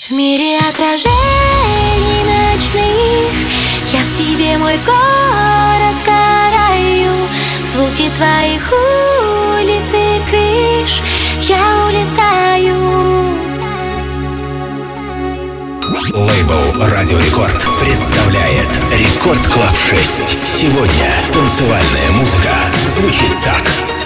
В мире отражений ночных я в тебе, мой город, сгораю. В звуки твоих улиц и крыш я улетаю. Лейбл «Радио Рекорд» представляет Рекорд Клаб 6. Сегодня танцевальная музыка звучит так.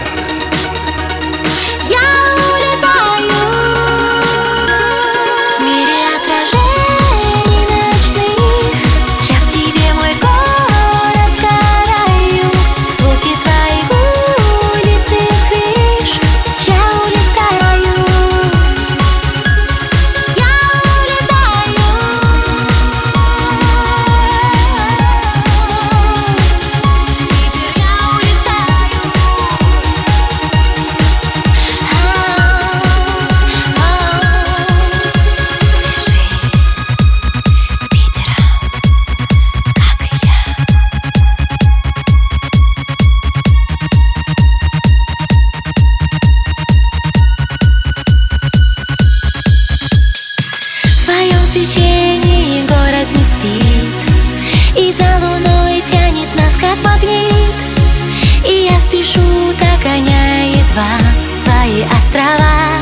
В свечении город не спит, и за луной тянет нас как магнит. И я спешу, догоняя едва твои острова,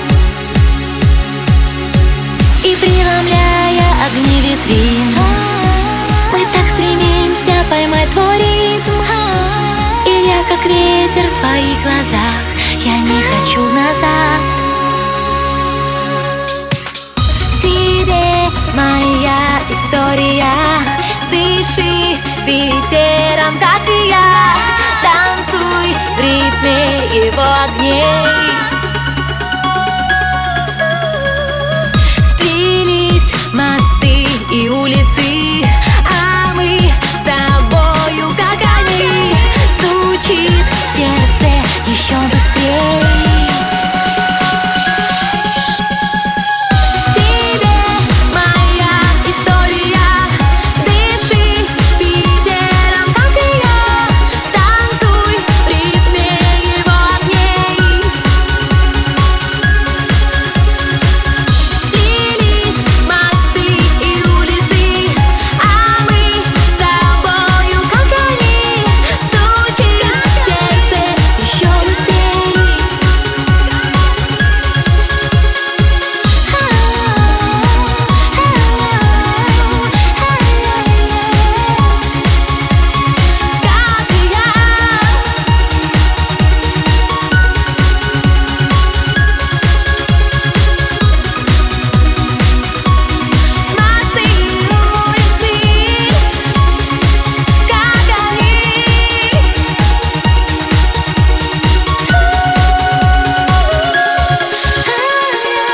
и преломляя огни витрин, мы так стремимся поймать твой ритм. И я как ветер в твоих глазах, я не хочу назад. Моя история, дыши ветером, как